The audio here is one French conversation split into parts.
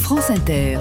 France Inter.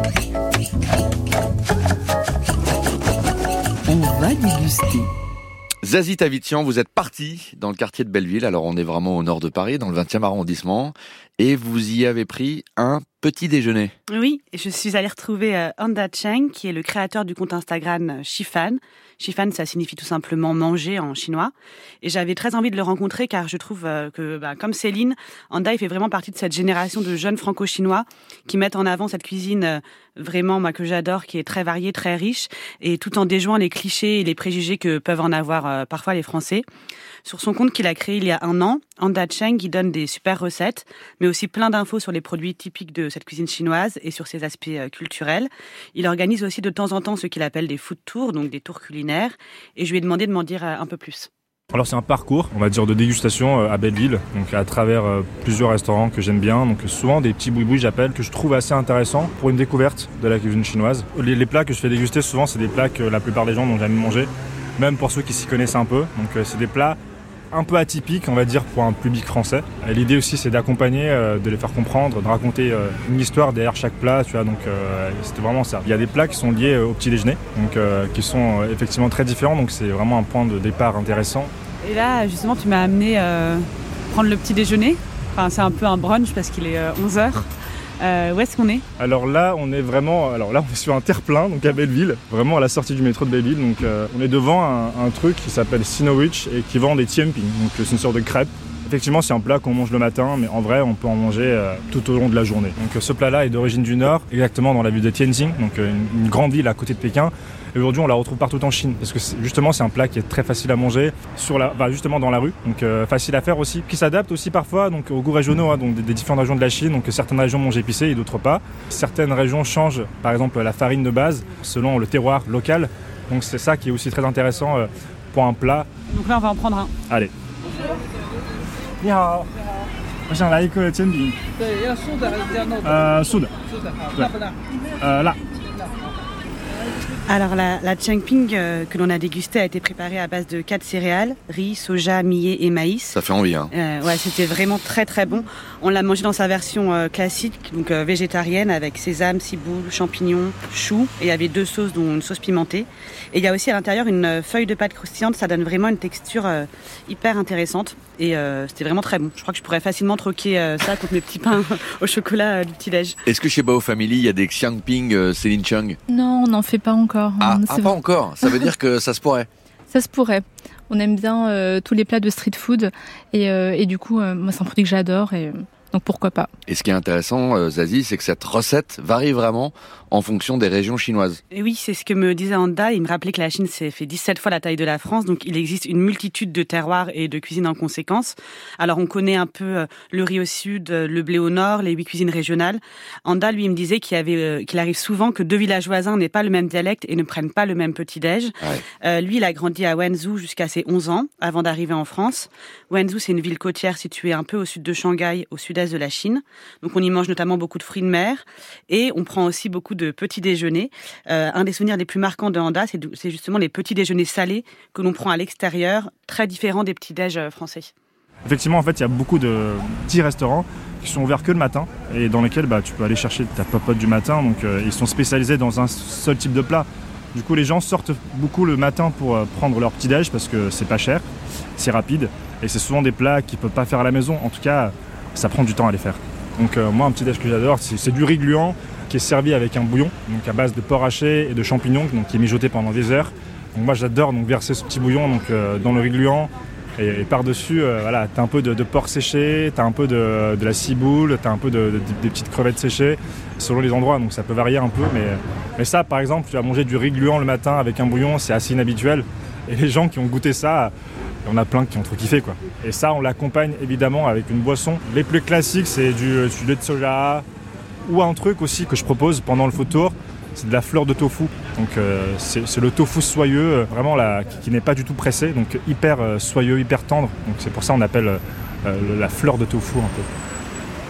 On va déguster. Zazie Tavitian, vous êtes parti dans le quartier de Belleville, alors on est vraiment au nord de Paris, dans le 20e arrondissement, et vous y avez pris un petit déjeuner. Oui, je suis allée retrouver Anda Cheng, qui est le créateur du compte Instagram Shifan. Shifan, ça signifie tout simplement manger en chinois. Et j'avais très envie de le rencontrer car je trouve que, comme Céline, Anda, il fait vraiment partie de cette génération de jeunes franco-chinois qui mettent en avant cette cuisine vraiment, moi, que j'adore, qui est très variée, très riche, et tout en déjouant les clichés et les préjugés que peuvent en avoir parfois les Français. Sur son compte qu'il a créé il y a 1 an, Anda Cheng, il donne des super recettes, mais aussi plein d'infos sur les produits typiques de cette cuisine chinoise et sur ses aspects culturels. Il organise aussi de temps en temps ce qu'il appelle des food tours, donc des tours culinaires, et je lui ai demandé de m'en dire un peu plus. Alors c'est un parcours, on va dire, de dégustation à Belleville, donc à travers plusieurs restaurants que j'aime bien, donc souvent des petits boui-boui j'appelle, que je trouve assez intéressants pour une découverte de la cuisine chinoise. Les plats que je fais déguster souvent, c'est des plats que la plupart des gens n'ont jamais mangé, même pour ceux qui s'y connaissent un peu, donc c'est des plats un peu atypique, on va dire, pour un public français. Et l'idée aussi, c'est d'accompagner, de les faire comprendre, de raconter une histoire derrière chaque plat, tu vois, donc c'était vraiment ça. Il y a des plats qui sont liés au petit déjeuner, donc qui sont effectivement très différents, donc c'est vraiment un point de départ intéressant. Et là, justement, tu m'as amené prendre le petit déjeuner. Enfin, c'est un peu un brunch parce qu'il est 11h. Où est-ce qu'on est ? Alors là, on est sur un terre-plein, donc à Belleville, vraiment à la sortie du métro de Belleville. Donc on est devant un truc qui s'appelle Sinowich et qui vend des tiemping. Donc c'est une sorte de crêpe. Effectivement, c'est un plat qu'on mange le matin, mais en vrai, on peut en manger tout au long de la journée. Donc ce plat-là est d'origine du Nord, exactement dans la ville de Tianjin, donc une grande ville à côté de Pékin. Et aujourd'hui, on la retrouve partout en Chine, parce que c'est un plat qui est très facile à manger, justement dans la rue, donc facile à faire aussi, qui s'adapte aussi parfois donc, aux goûts régionaux, donc des différentes régions de la Chine. Donc certaines régions mangent épicé et d'autres pas. Certaines régions changent, par exemple, la farine de base, selon le terroir local. Donc c'est ça qui est aussi très intéressant pour un plat. Donc là, on va en prendre un. Allez. 你好，我想来一个煎饼。 对，要素的还是加肉的？ 素的。 素的，好，辣不辣？ 辣。 Alors la chengping que l'on a dégustée a été préparée à base de 4 céréales, riz, soja, millet et maïs. Ça fait envie, hein. Ouais, c'était vraiment très très bon. On l'a mangé dans sa version classique, donc végétarienne, avec sésame, ciboule, champignons, choux. Et il y avait 2 sauces, dont une sauce pimentée. Et il y a aussi à l'intérieur une feuille de pâte croustillante. Ça donne vraiment une texture hyper intéressante. Et c'était vraiment très bon. Je crois que je pourrais facilement troquer ça contre mes petits pains au chocolat du petit-déj. Est-ce que chez Bao Family, il y a des xiangping Céline Chung ? Non, on n'en fait pas encore. Ah, pas encore. Ça veut dire que ça se pourrait. Ça se pourrait. On aime bien tous les plats de street food et du coup, moi c'est un produit que j'adore et donc pourquoi pas. Et ce qui est intéressant, Zazie, c'est que cette recette varie vraiment en fonction des régions chinoises. Et oui, c'est ce que me disait Anda. Il me rappelait que la Chine s'est fait 17 fois la taille de la France, donc il existe une multitude de terroirs et de cuisines en conséquence. Alors on connaît un peu le riz au sud, le blé au nord, les 8 cuisines régionales. Anda, lui, il me disait qu'il arrive souvent que 2 villages voisins n'aient pas le même dialecte et ne prennent pas le même petit-déj. Ouais. Lui, il a grandi à Wenzhou jusqu'à ses 11 ans, avant d'arriver en France. Wenzhou, c'est une ville côtière située un peu au sud de Shanghai, au sud-est de la Chine. Donc on y mange notamment beaucoup de fruits de mer et on prend aussi beaucoup de petits déjeuners. Un des souvenirs les plus marquants de Anda, c'est justement les petits déjeuners salés que l'on prend à l'extérieur, très différents des petits déj français. Effectivement, en fait, il y a beaucoup de petits restaurants qui sont ouverts que le matin et dans lesquels tu peux aller chercher ta popote du matin. Donc ils sont spécialisés dans un seul type de plat. Du coup, les gens sortent beaucoup le matin pour prendre leur petit déj parce que c'est pas cher, c'est rapide et c'est souvent des plats qu'ils peuvent pas faire à la maison. En tout cas, ça prend du temps à les faire. Donc moi, un petit déj que j'adore, c'est du riz gluant qui est servi avec un bouillon, donc à base de porc haché et de champignons, donc qui est mijoté pendant des heures. Donc moi, j'adore verser ce petit bouillon dans le riz gluant. Et par-dessus, t'as un peu de porc séché, t'as un peu de la ciboule, t'as un peu des petites crevettes séchées, selon les endroits, donc ça peut varier un peu. Mais ça, par exemple, tu vas manger du riz gluant le matin avec un bouillon, c'est assez inhabituel. Et les gens qui ont goûté ça, il y en a plein qui ont trop kiffé, quoi. Et ça, on l'accompagne évidemment avec une boisson. Les plus classiques, c'est du lait de soja, ou un truc aussi que je propose pendant le food tour, c'est de la fleur de tofu. Donc c'est le tofu soyeux, vraiment qui n'est pas du tout pressé, donc hyper soyeux, hyper tendre. Donc c'est pour ça qu'on appelle la fleur de tofu un peu.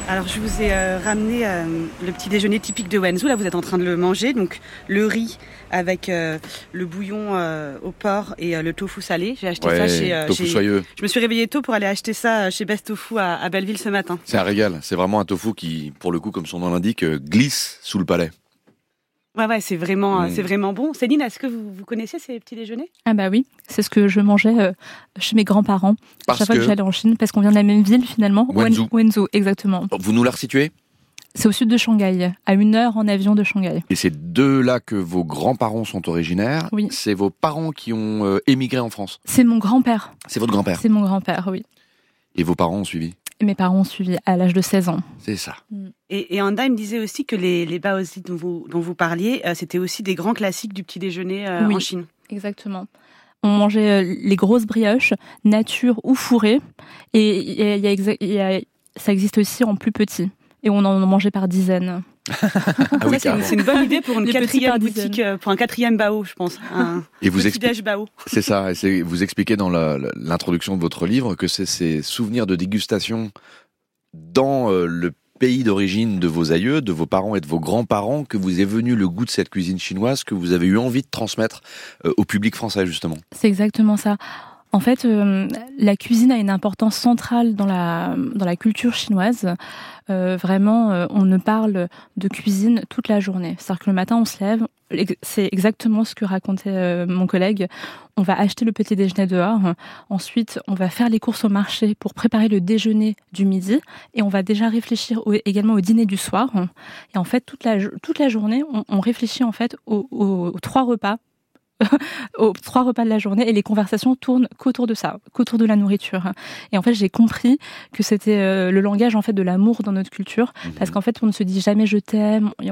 Alors je vous ai ramené le petit déjeuner typique de Wenzhou. Là vous êtes en train de le manger, donc le riz avec le bouillon au porc et le tofu salé. J'ai acheté ça chez tofu soyeux. Je me suis réveillée tôt pour aller acheter ça chez Best Tofu à Belleville ce matin. C'est un régal, c'est vraiment un tofu qui, pour le coup, comme son nom l'indique, glisse sous le palais. Ouais, c'est vraiment bon. Céline, est-ce que vous connaissez ces petits déjeuners ? Ah bah oui, c'est ce que je mangeais chez mes grands-parents chaque fois que j'allais en Chine, parce qu'on vient de la même ville finalement. Wenzhou, exactement. Vous nous la resituez ? C'est au sud de Shanghai, à 1 heure en avion de Shanghai. Et c'est de là que vos grands-parents sont originaires. Oui. C'est vos parents qui ont émigré en France. C'est mon grand-père. C'est votre grand-père. C'est mon grand-père, oui. Et vos parents ont suivi. Et mes parents ont suivi à l'âge de 16 ans. C'est ça. Et Anda me disait aussi que les baozi dont vous parliez, c'était aussi des grands classiques du petit déjeuner en Chine. Exactement. On mangeait les grosses brioches, nature ou fourrées. Et ça existe aussi en plus petit. Et on en mangeait par dizaines. Ah oui, c'est une bonne idée pour une quatrième boutique, pour un quatrième bao, je pense. Et vous petit-déj bao. C'est ça. Et vous expliquez dans l'introduction de votre livre que c'est ces souvenirs de dégustation dans le pays d'origine de vos aïeux, de vos parents et de vos grands-parents que vous est venu le goût de cette cuisine chinoise que vous avez eu envie de transmettre au public français, justement. C'est exactement ça. En fait, la cuisine a une importance centrale dans la culture chinoise. Vraiment, on ne parle de cuisine toute la journée. C'est-à-dire que le matin, on se lève. C'est exactement ce que racontait mon collègue. On va acheter le petit déjeuner dehors. Ensuite, on va faire les courses au marché pour préparer le déjeuner du midi. Et on va déjà réfléchir également au dîner du soir. Et en fait, toute la journée, on réfléchit en fait aux 3 repas. Aux 3 repas de la journée, et les conversations tournent qu'autour de ça, qu'autour de la nourriture. Et en fait, j'ai compris que c'était le langage en fait de l'amour dans notre culture, parce qu'en fait, on ne se dit jamais je t'aime, il n'y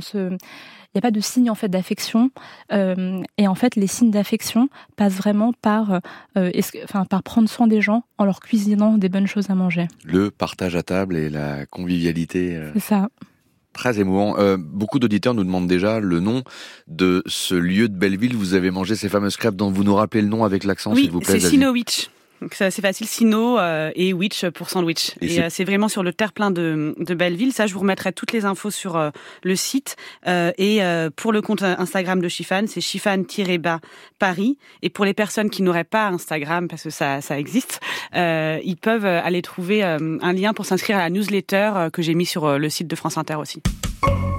a pas de signe en fait d'affection, et en fait, les signes d'affection passent vraiment par prendre soin des gens en leur cuisinant des bonnes choses à manger. Le partage à table et la convivialité. C'est ça. Très émouvant. Beaucoup d'auditeurs nous demandent déjà le nom de ce lieu de Belleville. Vous avez mangé ces fameuses crêpes dont vous nous rappelez le nom avec l'accent, s'il vous plaît. Oui, c'est Sinowich. Donc c'est assez facile, Sino et Witch pour sandwich. Et c'est vraiment sur le terre-plein de Belleville. Ça, je vous remettrai toutes les infos sur le site. Et pour le compte Instagram de Shifan, c'est Shifan-Paris. Et pour les personnes qui n'auraient pas Instagram, parce que ça existe, ils peuvent aller trouver un lien pour s'inscrire à la newsletter que j'ai mis sur le site de France Inter aussi.